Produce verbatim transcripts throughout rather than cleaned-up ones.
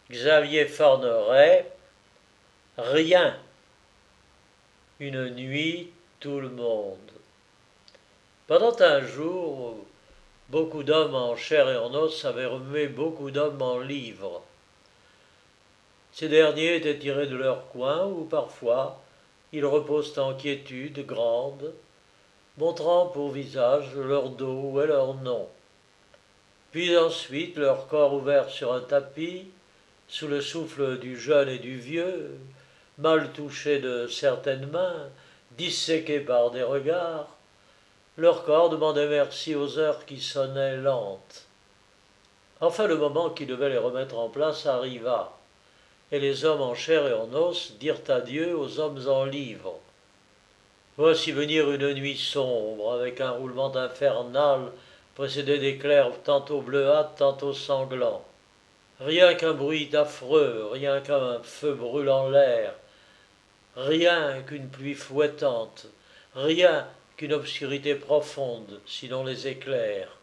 Xavier Forneret, rien. Une nuit, tout le monde. Pendant un jour, beaucoup d'hommes en chair et en os avaient remué beaucoup d'hommes en livres. Ces derniers étaient tirés de leur coin où, parfois, ils reposent en quiétude grande, montrant pour visage leur dos et leur nom. Puis ensuite, leur corps ouvert sur un tapis, sous le souffle du jeune et du vieux, mal touchés de certaines mains, disséqués par des regards, leur corps demandait merci aux heures qui sonnaient lentes. Enfin le moment qui devait les remettre en place arriva, et les hommes en chair et en os dirent adieu aux hommes en livres. Voici venir une nuit sombre, avec un roulement infernal, précédé d'éclairs tantôt bleuâtres, tantôt sanglants. Rien qu'un bruit affreux, rien qu'un feu brûlant l'air, rien qu'une pluie fouettante, rien qu'une obscurité profonde, sinon les éclairs.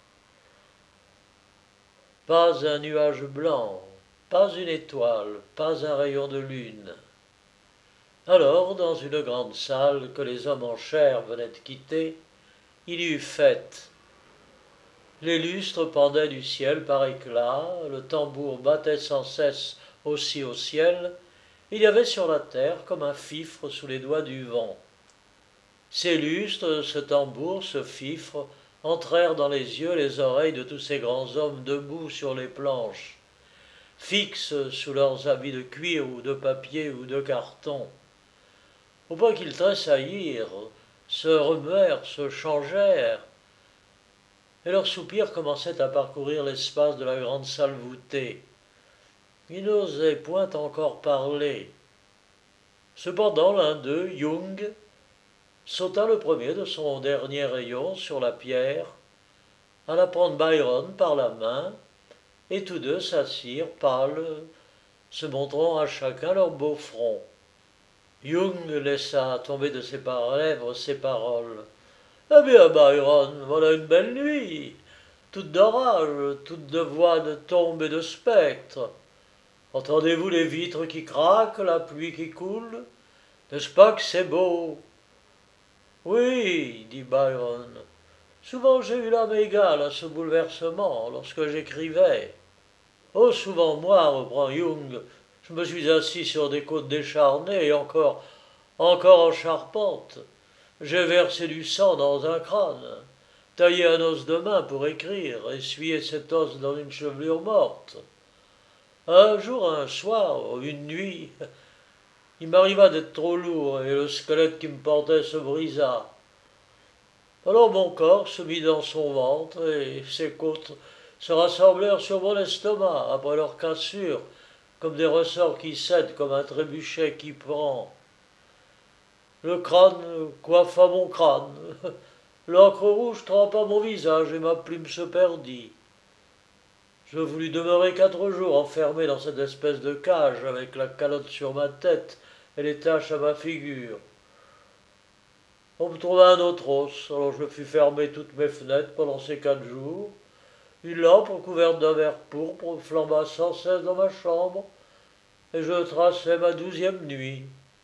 Pas un nuage blanc, pas une étoile, pas un rayon de lune. Alors, dans une grande salle que les hommes en chair venaient de quitter, il y eut fête. Les lustres pendaient du ciel par éclats, le tambour battait sans cesse aussi au ciel, il y avait sur la terre comme un fifre sous les doigts du vent. Ces lustres, ce tambour, ce fifre, entrèrent dans les yeux et les oreilles de tous ces grands hommes debout sur les planches, fixes sous leurs habits de cuir ou de papier ou de carton, au point qu'ils tressaillirent, se remuèrent, se changèrent, et leurs soupirs commençaient à parcourir l'espace de la grande salle voûtée. Ils n'osaient point encore parler. Cependant l'un d'eux, Jung, sauta le premier de son dernier rayon sur la pierre, alla prendre Byron par la main, et tous deux s'assirent pâles, se montrant à chacun leur beau front. Jung laissa tomber de ses lèvres ces paroles. « Eh bien, Byron, voilà une belle nuit, toute d'orage, toute de voix de tombes et de spectres. Entendez-vous les vitres qui craquent, la pluie qui coule? N'est-ce pas que c'est beau ?» « Oui, dit Byron, souvent j'ai eu l'âme égale à ce bouleversement lorsque j'écrivais. Oh, souvent moi, reprend Jung, je me suis assis sur des côtes décharnées et encore, encore en charpente. J'ai versé du sang dans un crâne, taillé un os de main pour écrire, essuyé cet os dans une chevelure morte. Un jour, un soir, une nuit, il m'arriva d'être trop lourd et le squelette qui me portait se brisa. Alors mon corps se mit dans son ventre et ses côtes se rassemblèrent sur mon estomac après leur cassure, comme des ressorts qui cèdent, comme un trébuchet qui prend. Le crâne coiffa mon crâne, l'encre rouge trempa mon visage et ma plume se perdit. Je voulus demeurer quatre jours enfermé dans cette espèce de cage avec la calotte sur ma tête et les taches à ma figure. On me trouva un autre os, alors je fus fermer toutes mes fenêtres pendant ces quatre jours. Une lampe couverte d'un verre pourpre flamba sans cesse dans ma chambre, et je traçais ma douzième nuit.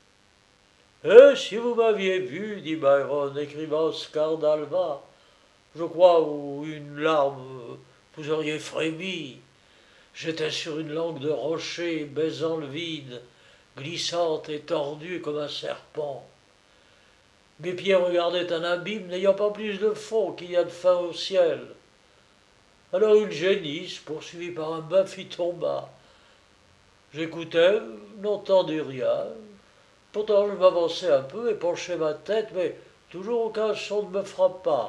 Eh, si vous m'aviez vu, dit Byron, écrivant Oscar d'Alva, je crois, où une larme, vous auriez frémi. J'étais sur une langue de rocher, baisant le vide, glissante et tordue comme un serpent. Mes pieds regardaient un abîme n'ayant pas plus de fond qu'il y a de fin au ciel. Alors une génisse, poursuivie par un bœuf, y tomba. J'écoutais, n'entendis rien. Pourtant je m'avançai un peu et penchai ma tête, mais toujours aucun son ne me frappa.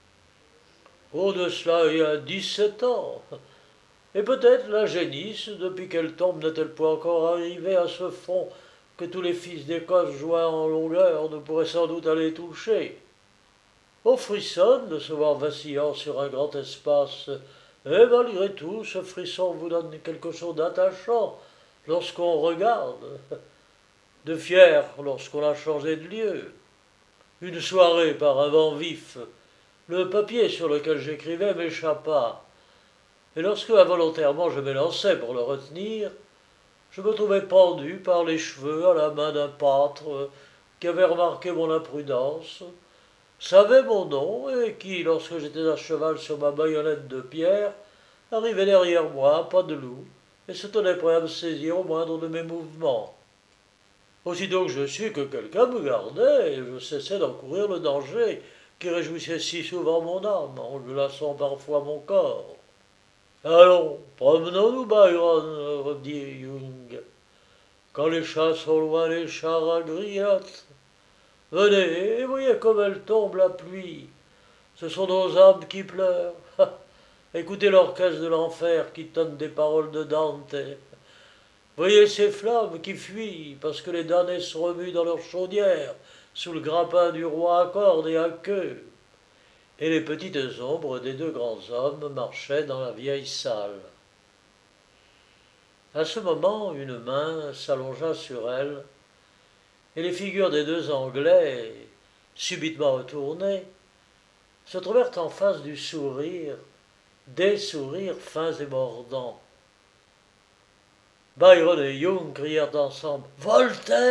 Oh, de cela il y a dix-sept ans. Et peut-être la génisse, depuis qu'elle tombe, n'est-elle pas encore arrivée à ce fond que tous les fils d'Écosse joints en longueur ne pourraient sans doute aller toucher. On frissonne de se voir vacillant sur un grand espace, et malgré tout, ce frisson vous donne quelque chose d'attachant lorsqu'on regarde, de fier lorsqu'on a changé de lieu. Une soirée, par un vent vif, le papier sur lequel j'écrivais m'échappa, et lorsque involontairement je m'élançai pour le retenir, je me trouvais pendu par les cheveux à la main d'un pâtre qui avait remarqué mon imprudence, savait mon nom et qui, lorsque j'étais à cheval sur ma baïonnette de pierre, arrivait derrière moi à pas de loup et se tenait prêt à me saisir au moindre de mes mouvements. Aussitôt que je sus que quelqu'un me gardait, je cessai d'encourir le danger qui réjouissait si souvent mon âme en glaçant parfois mon corps. Allons, promenons-nous, Byron, redit Young. Quand les chats sont loin, les chats grignotent. Venez, et voyez comme elle tombe la pluie. Ce sont nos âmes qui pleurent. Écoutez l'orchestre de l'enfer qui tonne des paroles de Dante. Voyez ces flammes qui fuient parce que les damnés se remuent dans leur chaudière sous le grappin du roi à cordes et à queue. Et les petites ombres des deux grands hommes marchaient dans la vieille salle. À ce moment, une main s'allongea sur elle, et les figures des deux Anglais, subitement retournées, se trouvèrent en face du sourire, des sourires fins et mordants. Byron et Young crièrent ensemble « Voltaire !»«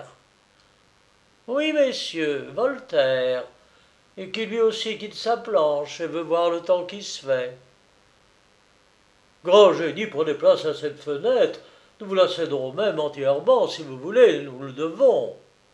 Oui, messieurs, Voltaire, et qui lui aussi quitte sa planche et veut voir le temps qui se fait. » Grand génie, prenez place à cette fenêtre, nous vous la céderons même entièrement, si vous voulez, nous le devons.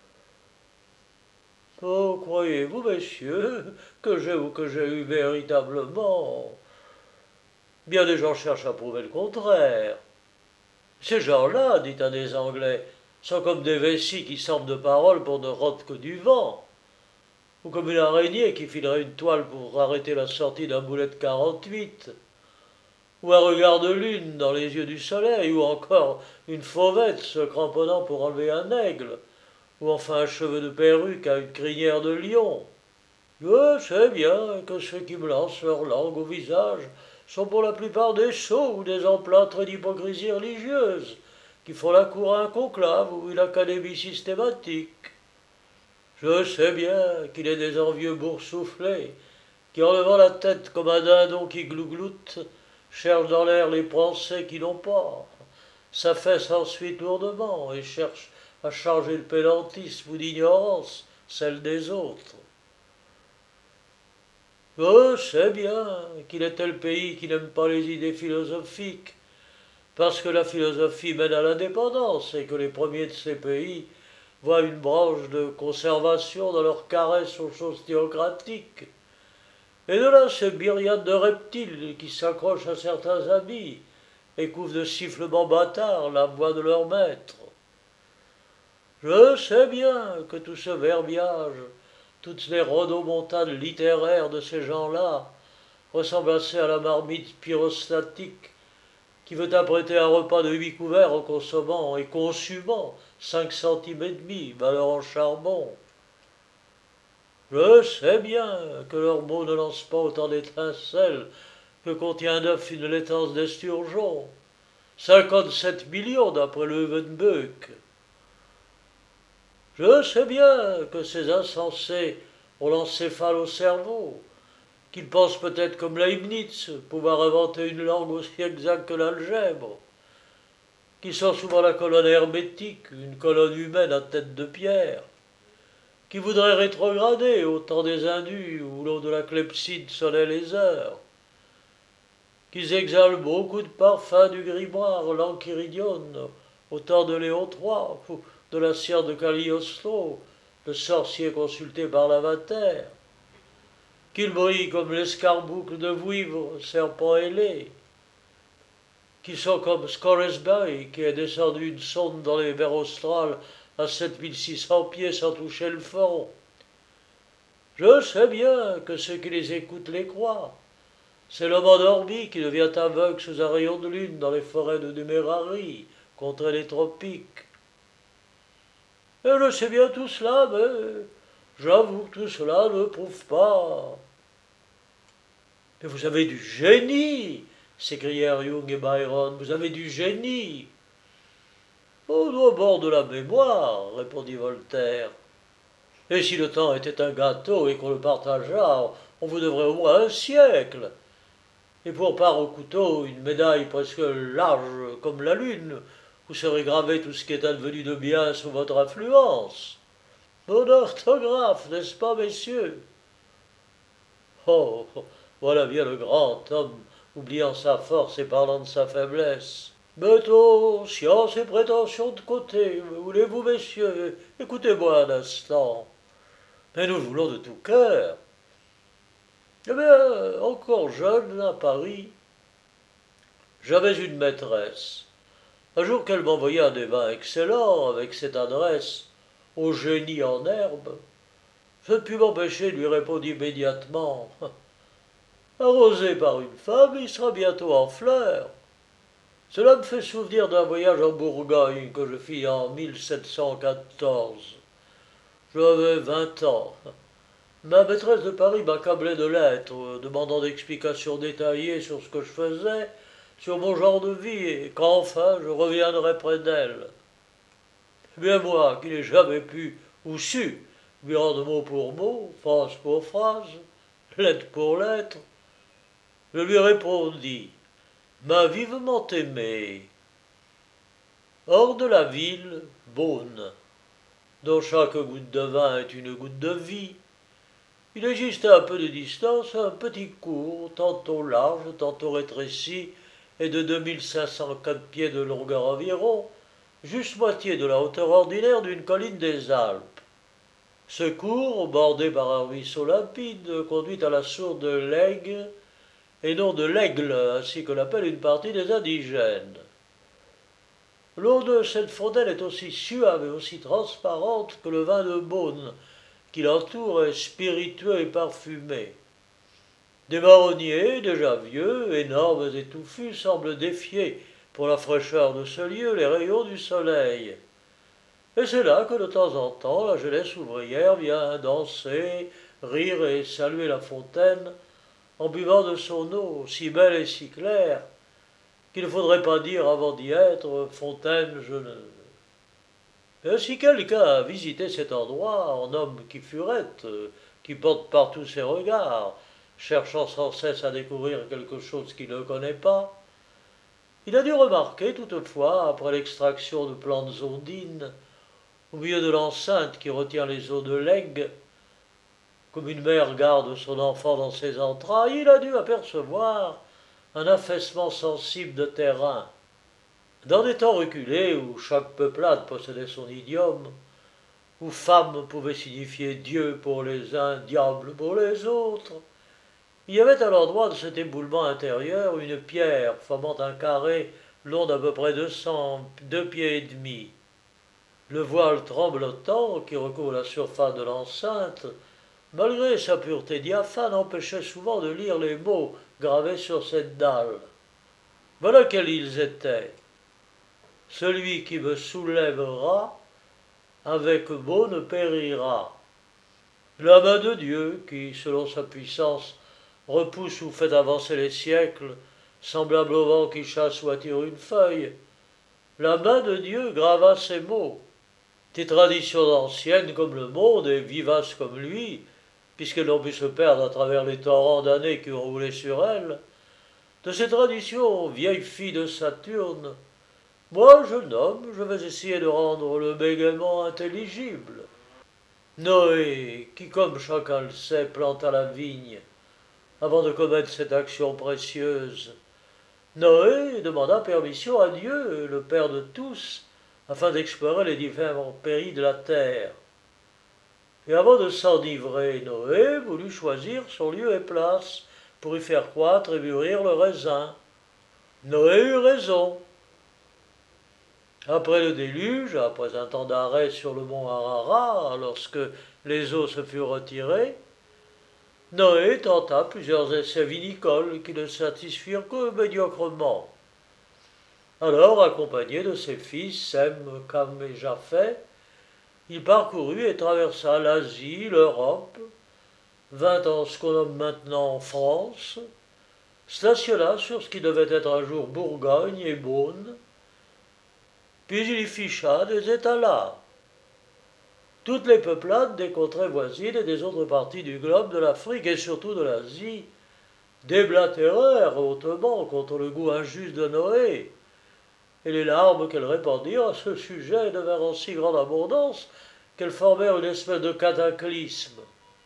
Oh, croyez-vous, messieurs, que j'ai ou que j'ai eu véritablement? Bien des gens cherchent à prouver le contraire. Ces gens-là, dit un des Anglais, sont comme des vessies qui sortent de parole pour ne rôder que du vent, ou comme une araignée qui filerait une toile pour arrêter la sortie d'un boulet de quarante-huit. Ou un regard de lune dans les yeux du soleil, ou encore une fauvette se cramponnant pour enlever un aigle, ou enfin un cheveu de perruque à une crinière de lion. Je sais bien que ceux qui me lancent leur langue au visage sont pour la plupart des sots ou des emplâtrés d'hypocrisie religieuse, qui font la cour à un conclave ou une académie systématique. Je sais bien qu'il est des envieux boursouflés, qui en levant la tête comme un dindon qui glougloute, cherchent dans l'air les pensées qui n'ont pas, s'affaissent ensuite lourdement et cherchent à charger de pédantisme ou d'ignorance celle des autres. Je sais bien qu'il est tel pays qui n'aime pas les idées philosophiques, parce que la philosophie mène à l'indépendance et que les premiers de ces pays voient une branche de conservation dans leur caresse aux choses théocratiques. Et de là ces myriades de reptiles qui s'accrochent à certains habits et couvrent de sifflements bâtards la voix de leur maître. Je sais bien que tout ce verbiage, toutes les rodomontades littéraires de ces gens-là ressemblent assez à la marmite pyrostatique qui veut apprêter un repas de huit couverts en consommant et consumant cinq centimes et demi, valeur en charbon. Je sais bien que leurs mots ne lancent pas autant d'étincelles que contient un œuf une laitance d'esturgeon. Cinquante-sept millions d'après le Evenbuck. Je sais bien que ces insensés ont l'encéphale au cerveau, qu'ils pensent peut-être comme Leibniz pouvoir inventer une langue aussi exacte que l'algèbre, qu'ils sont souvent la colonne hermétique, une colonne humaine à tête de pierre, qui voudraient rétrograder au temps des Indus où l'eau de la clepsydre sonnait les heures, qu'ils exhalent beaucoup de parfums du grimoire l'Enchiridion au temps de Léon trois, ou de la cire de Cagliostro, le sorcier consulté par l'Avater, qu'ils brillent comme l'escarboucle de Vouivre, serpent ailé, qu'ils sont comme Scoresby, qui est descendu une sonde dans les mers australes à sept mille six cents pieds sans toucher le fond. Je sais bien que ceux qui les écoutent les croient. C'est l'homme endormi qui devient aveugle sous un rayon de lune dans les forêts de Numérari, contre les tropiques. Et je sais bien tout cela, mais j'avoue que tout cela ne prouve pas. Mais vous avez du génie, s'écrièrent Young et Byron, vous avez du génie. Au bord de la mémoire, répondit Voltaire. Et si le temps était un gâteau et qu'on le partageât, on vous devrait au moins un siècle. Et pour part au couteau, une médaille presque large comme la lune, vous saurez graver tout ce qui est advenu de bien sous votre influence. Bonne orthographe, n'est-ce pas, messieurs? Oh, voilà bien le grand homme, oubliant sa force et parlant de sa faiblesse. Mettons science et prétention de côté, voulez-vous, messieurs? Écoutez-moi un instant. Mais nous voulons de tout cœur. Eh bien, encore jeune, à Paris, j'avais une maîtresse. Un jour qu'elle m'envoyait un des vins excellents, avec cette adresse, au génie en herbe, je ne pus m'empêcher de lui répondre immédiatement. Arrosé par une femme, il sera bientôt en fleurs. Cela me fait souvenir d'un voyage en Bourgogne que je fis en mille sept cent quatorze. J'avais vingt ans. Ma maîtresse de Paris m'accablait de lettres, demandant d'explications détaillées sur ce que je faisais, sur mon genre de vie, et qu'enfin je reviendrais près d'elle. Eh bien moi, qui n'ai jamais pu ou su lui rendre mot pour mot, phrase pour phrase, lettre pour lettre, je lui répondis, m'a vivement aimée. Hors de la ville, Beaune, dont chaque goutte de vin est une goutte de vie, il existait à peu de distance un petit cours, tantôt large, tantôt rétréci, et de deux mille cinq cent quatre pieds de longueur environ, juste moitié de la hauteur ordinaire d'une colline des Alpes. Ce cours, bordé par un ruisseau limpide, conduit à la source de l'Aigle, et non de l'Aigle, ainsi que l'appelle une partie des indigènes. L'eau de cette fontaine est aussi suave et aussi transparente que le vin de Beaune, qui l'entoure est spiritueux et parfumé. Des marronniers, déjà vieux, énormes et touffus, semblent défier, pour la fraîcheur de ce lieu, les rayons du soleil. Et c'est là que de temps en temps la jeunesse ouvrière vient danser, rire et saluer la fontaine, en buvant de son eau, si belle et si claire, qu'il ne faudrait pas dire avant d'y être, fontaine, je ne... Et si quelqu'un a visité cet endroit, en homme qui furette, qui porte partout ses regards, cherchant sans cesse à découvrir quelque chose qu'il ne connaît pas, il a dû remarquer toutefois, après l'extraction de plantes ondines, au milieu de l'enceinte qui retient les eaux de l'Aigle, comme une mère garde son enfant dans ses entrailles, il a dû apercevoir un affaissement sensible de terrain. Dans des temps reculés où chaque peuplade possédait son idiome, où femme pouvait signifier Dieu pour les uns, diable pour les autres, il y avait à l'endroit de cet éboulement intérieur une pierre formant un carré long d'à peu près deux cents, deux pieds et demi. Le voile tremblotant qui recouvre la surface de l'enceinte, malgré sa pureté diaphane, empêchait souvent de lire les mots gravés sur cette dalle. Voilà quels ils étaient. Celui qui me soulèvera, avec Beaune périra. La main de Dieu, qui, selon sa puissance, repousse ou fait avancer les siècles, semblable au vent qui chasse ou attire une feuille, la main de Dieu grava ces mots. Des traditions anciennes comme le monde et vivaces comme lui, puisqu'elles n'ont pu se perdre à travers les torrents d'années qui ont roulé sur elles, de ces traditions vieilles filles de Saturne, moi, jeune homme, je vais essayer de rendre le bégaiement intelligible. Noé, qui, comme chacun le sait, planta la vigne, avant de commettre cette action précieuse, Noé demanda permission à Dieu, le Père de tous, afin d'explorer les différents pays de la terre. Et avant de s'enivrer, Noé voulut choisir son lieu et place pour y faire croître et mûrir le raisin. Noé eut raison. Après le déluge, après un temps d'arrêt sur le mont Ararat, lorsque les eaux se furent retirées, Noé tenta plusieurs essais vinicoles qui ne satisfirent que médiocrement. Alors, accompagné de ses fils, Sem, Cam et Japheth, il parcourut et traversa l'Asie, l'Europe, vint en ce qu'on nomme maintenant France, stationna sur ce qui devait être un jour Bourgogne et Beaune, puis il y ficha des états-là. Toutes les peuplades des contrées voisines et des autres parties du globe, de l'Afrique et surtout de et les larmes qu'elle répandit à ce sujet devinrent en si grande abondance qu'elles formèrent une espèce de cataclysme.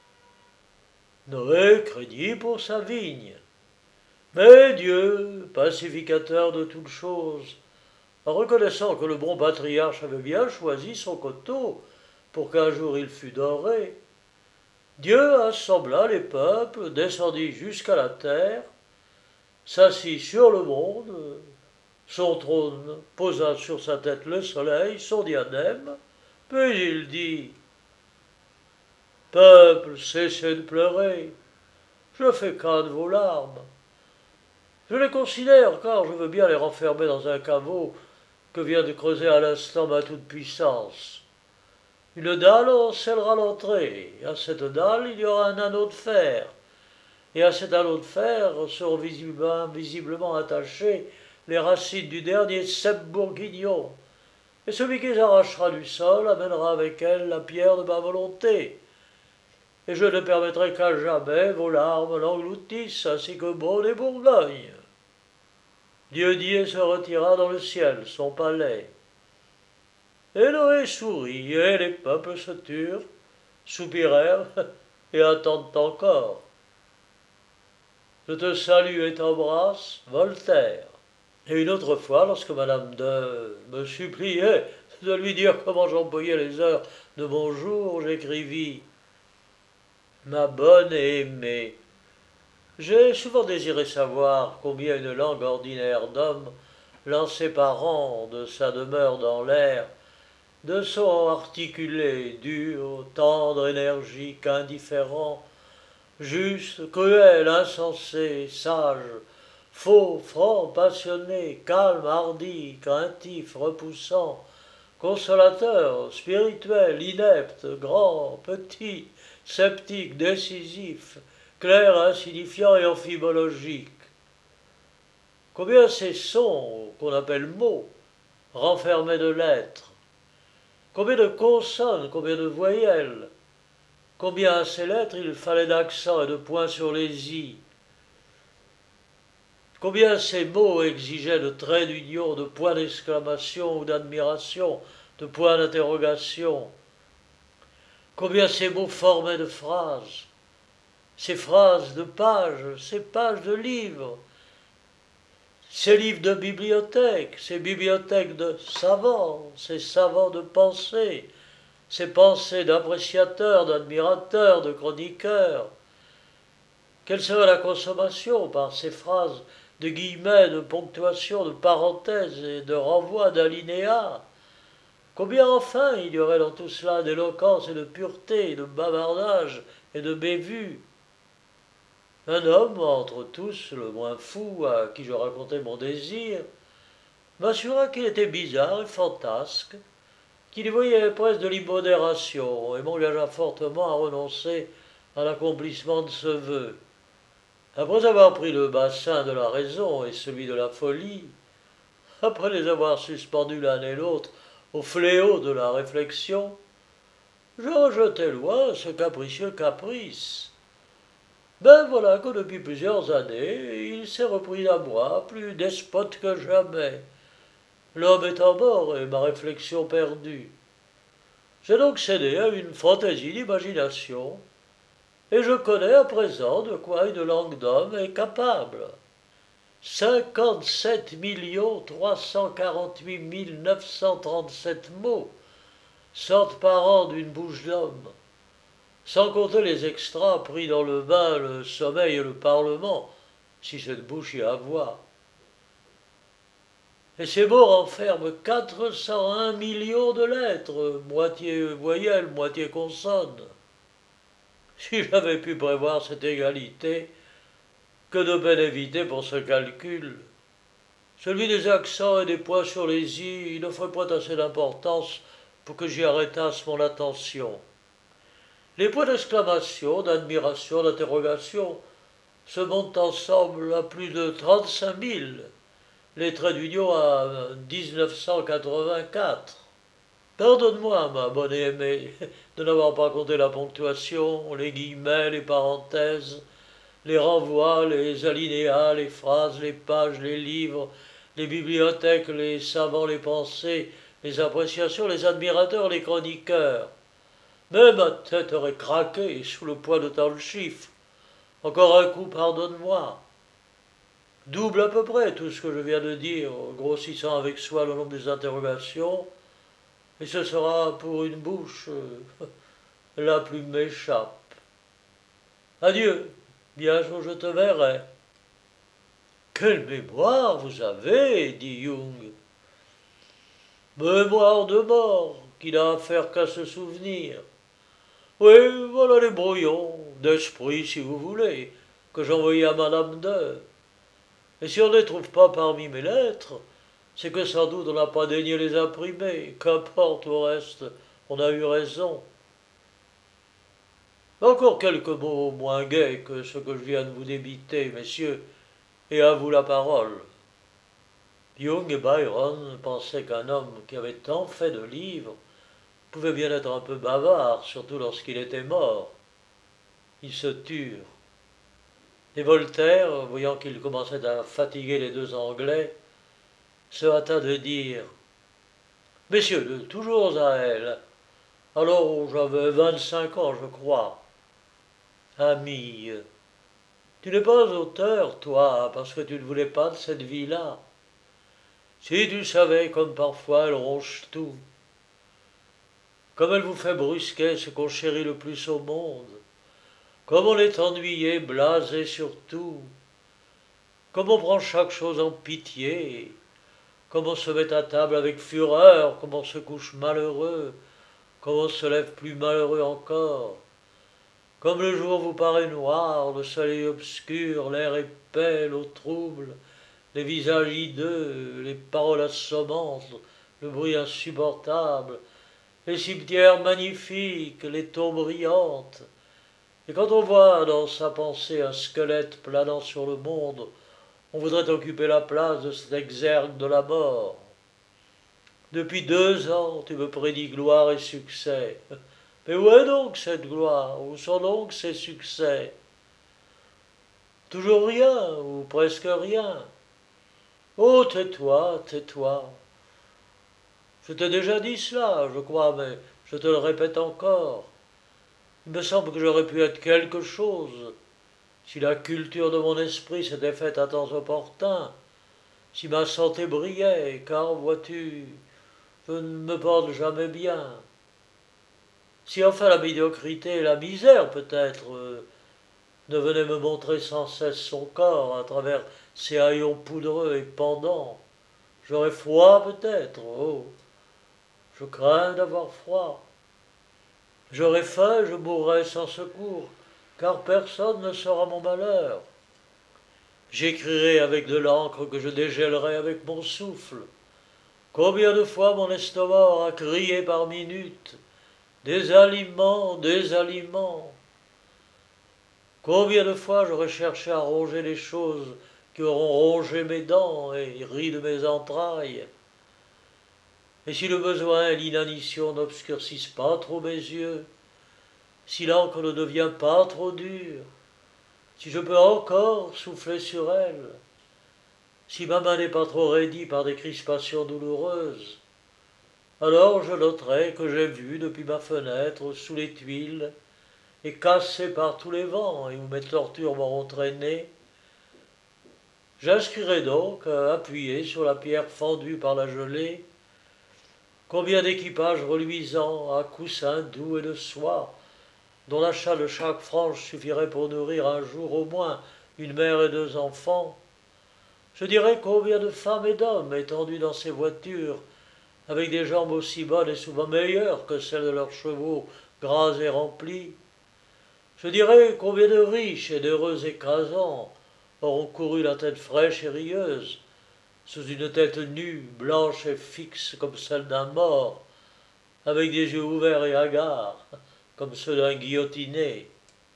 Noé craignit pour sa vigne. Mais Dieu, pacificateur de toutes choses, en reconnaissant que le bon patriarche avait bien choisi son coteau pour qu'un jour il fût doré, Dieu assembla les peuples, descendit jusqu'à la terre, s'assit sur le monde, son trône posa sur sa tête le soleil, son diadème, puis il dit « Peuple, cessez de pleurer, je fais craindre vos larmes. Je les considère car je veux bien les renfermer dans un caveau que vient de creuser à l'instant ma toute-puissance. Une dalle en scellera l'entrée, et à cette dalle il y aura un anneau de fer, et à cet anneau de fer seront visiblement, visiblement attachées les racines du dernier cep bourguignon, et celui qui les arrachera du sol amènera avec elle la pierre de ma volonté, et je ne permettrai qu'à jamais vos larmes l'engloutissent, ainsi que Beaune et Bourgogne. » Dieu dit et se retira dans le ciel, son palais. Et Noé sourit, et les peuples se turent, soupirèrent et attendent encore. Je te salue et t'embrasse, Voltaire. Et une autre fois, lorsque Madame de me suppliait de lui dire comment j'employais les heures de mon jour, j'écrivis « Ma bonne et aimée, j'ai souvent désiré savoir combien une langue ordinaire d'homme, lancée par an de sa demeure dans l'air, de sons articulés, durs, tendres, énergiques, indifférents, juste, cruel, insensé, sage, faux, franc, passionné, calme, hardi, craintif, repoussant, consolateur, spirituel, inepte, grand, petit, sceptique, décisif, clair, insignifiant et amphibologique. Combien ces sons, qu'on appelle mots, renfermaient de lettres, combien de consonnes, combien de voyelles, combien à ces lettres il fallait d'accents et de points sur les i, combien ces mots exigeaient de traits d'union, de points d'exclamation ou d'admiration, de points d'interrogation, combien ces mots formaient de phrases, ces phrases de pages, ces pages de livres, ces livres de bibliothèque, ces bibliothèques de savants, ces savants de pensée, ces pensées d'appréciateurs, d'admirateurs, de chroniqueurs. Quelle serait la consommation par ces phrases de guillemets, de ponctuation, de parenthèses et de renvois d'alinéas? Combien enfin il y aurait dans tout cela d'éloquence et de pureté, de bavardage et de bévue? Un homme, entre tous le moins fou, à qui je racontais mon désir, m'assura qu'il était bizarre et fantasque, qu'il y voyait presque de l'immodération, et m'engagea fortement à renoncer à l'accomplissement de ce vœu. Après avoir pris le bassin de la raison et celui de la folie, après les avoir suspendus l'un et l'autre au fléau de la réflexion, je rejetai loin ce capricieux caprice. Ben voilà que depuis plusieurs années, il s'est repris à moi, plus despote que jamais. L'homme étant mort et ma réflexion perdue. J'ai donc cédé à une fantaisie d'imagination, et je connais à présent de quoi une langue d'homme est capable. cinquante-sept millions trois cent quarante-huit mille neuf cent trente-sept mots sortent par an d'une bouche d'homme, sans compter les extras pris dans le bain, le sommeil et le parlement, si cette bouche y a voix. Et ces mots renferment quatre cent un millions de lettres, moitié voyelles, moitié consonnes. Si j'avais pu prévoir cette égalité, que de peine éviter pour ce calcul. Celui des accents et des points sur les i, il n'offrait pas assez d'importance pour que j'y arrêtasse mon attention. Les points d'exclamation, d'admiration, d'interrogation se montent ensemble à plus de trente-cinq mille, les traits d'union à dix-neuf cent quatre-vingt-quatre. Pardonne-moi, ma bonne et aimée, de n'avoir pas compté la ponctuation, les guillemets, les parenthèses, les renvois, les alinéas, les phrases, les pages, les livres, les bibliothèques, les savants, les pensées, les appréciations, les admirateurs, les chroniqueurs. Mais ma tête aurait craqué sous le poids de tant de chiffres. Encore un coup, pardonne-moi. Double à peu près tout ce que je viens de dire, grossissant avec soi le nombre des interrogations, et ce sera pour une bouche euh, la plus m'échappe. Adieu, bientôt je te verrai. Quelle mémoire vous avez, dit Jung. Mémoire de mort, qui n'a affaire qu'à se souvenir. Oui, voilà les brouillons, d'esprit si vous voulez, que j'envoyais à Madame de. Et si on ne les trouve pas parmi mes lettres, c'est que sans doute on n'a pas daigné les imprimer. Qu'importe au reste, on a eu raison. Encore quelques mots moins gais que ce que je viens de vous débiter, messieurs, et à vous la parole. Jung et Byron pensaient qu'un homme qui avait tant fait de livres pouvait bien être un peu bavard, surtout lorsqu'il était mort. Ils se turent. Et Voltaire, voyant qu'il commençait à fatiguer les deux Anglais, se hâta de dire « Messieurs, toujours à elle. Alors j'avais vingt-cinq ans, je crois. Ami, tu n'es pas auteur, toi, parce que tu ne voulais pas de cette vie-là. Si tu savais comme parfois elle ronge tout, comme elle vous fait brusquer ce qu'on chérit le plus au monde, comme on est ennuyé, blasé surtout, comme on prend chaque chose en pitié, comme on se met à table avec fureur, comme on se couche malheureux, comme on se lève plus malheureux encore. Comme le jour vous paraît noir, le soleil obscur, l'air épais, l'eau trouble, les visages hideux, les paroles assommantes, le bruit insupportable, les cimetières magnifiques, les tombes brillantes. Et quand on voit dans sa pensée un squelette planant sur le monde, on voudrait occuper la place de cet exergue de la mort. Depuis deux ans, tu me prédis gloire et succès. Mais où est donc cette gloire? Où sont donc ces succès? Toujours rien, ou presque rien. Oh, tais-toi, tais-toi. Je t'ai déjà dit cela, je crois, mais je te le répète encore. Il me semble que j'aurais pu être quelque chose, si la culture de mon esprit s'était faite à temps opportun, si ma santé brillait, car, vois-tu, je ne me porte jamais bien. Si enfin la médiocrité et la misère, peut-être, euh, ne venaient me montrer sans cesse son corps à travers ses haillons poudreux et pendants, j'aurais froid peut-être, oh, je crains d'avoir froid. J'aurais faim, je mourrais sans secours, car personne ne saura mon malheur. J'écrirai avec de l'encre que je dégèlerai avec mon souffle. Combien de fois mon estomac aura crié par minute, des aliments, des aliments. Combien de fois j'aurais cherché à ronger les choses qui auront rongé mes dents et ri de mes entrailles. Et si le besoin et l'inanition n'obscurcissent pas trop mes yeux, si l'encre ne devient pas trop dure, si je peux encore souffler sur elle, si ma main n'est pas trop raidie par des crispations douloureuses, alors je noterai que j'ai vu depuis ma fenêtre sous les tuiles, et cassé par tous les vents et où mes tortures m'auront traîné, j'inscrirai donc, appuyé sur la pierre fendue par la gelée, combien d'équipages reluisants à coussins doux et de soie, dont l'achat de chaque frange suffirait pour nourrir un jour au moins une mère et deux enfants. Je dirais combien de femmes et d'hommes étendus dans ces voitures, avec des jambes aussi bonnes et souvent meilleures que celles de leurs chevaux gras et remplis. Je dirais combien de riches et d'heureux écrasants auront couru la tête fraîche et rieuse, sous une tête nue, blanche et fixe comme celle d'un mort, avec des yeux ouverts et hagards, comme ceux d'un guillotiné.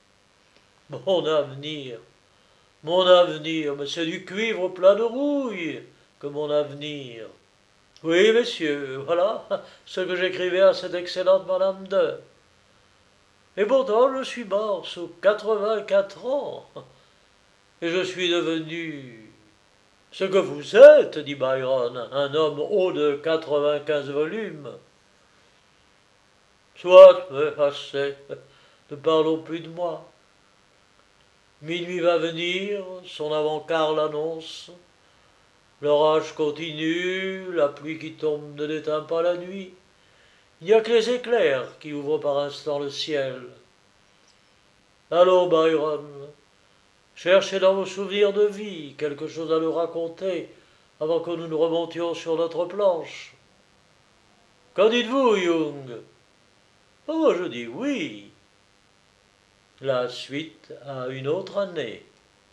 Mon avenir, mon avenir, mais c'est du cuivre plein de rouille que mon avenir. Oui, messieurs, voilà ce que j'écrivais à cette excellente Madame de. Et pourtant je suis mort sous quatre-vingt-quatre ans, et je suis devenu Ce que vous êtes, dit Byron, un homme haut de quatre-vingt-quinze volumes. Soit, mais assez, ne parlons plus de moi. Minuit va venir, son avant-quart l'annonce. L'orage continue, la pluie qui tombe ne déteint pas la nuit. Il n'y a que les éclairs qui ouvrent par instants le ciel. Allons, Byron, cherchez dans vos souvenirs de vie quelque chose à nous raconter avant que nous ne remontions sur notre planche. Qu'en dites-vous, Young? Oh, je dis oui. La suite à une autre année.